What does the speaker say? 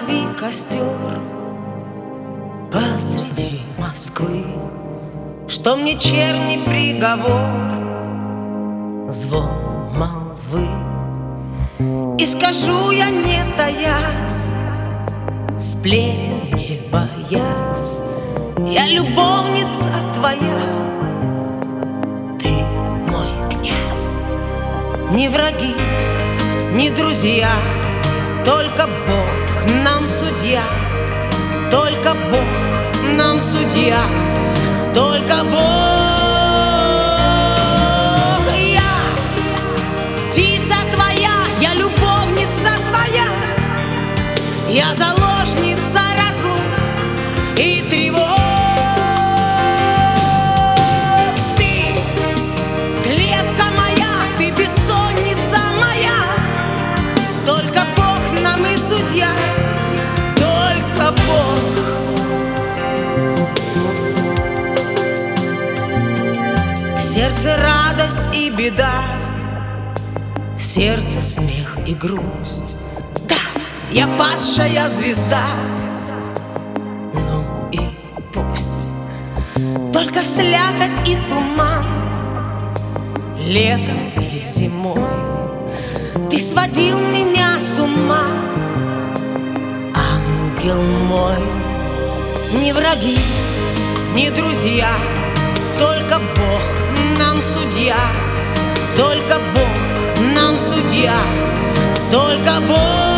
любви костер посреди Москвы, что мне черни приговор, звон молвы. И скажу я, не таясь, сплетен не боясь, я любовница твоя, ты мой князь. Ни враги, ни друзья, только Бог нам судья, только Бог нам судья, только Бог. Я птица твоя, я любовница твоя, я заложница разлук и тревог. Ты клетка моя, ты бессонница моя, только Бог нам и судья, только Бог. В сердце радость и беда, в сердце смех и грусть. Да, я падшая звезда, ну и пусть. Только в слякоть и туман, летом и зимой, ты сводил меня с ума, ангел мой. Ни враги, ни друзья, только Бог нам судья, только Бог нам судья, только Бог.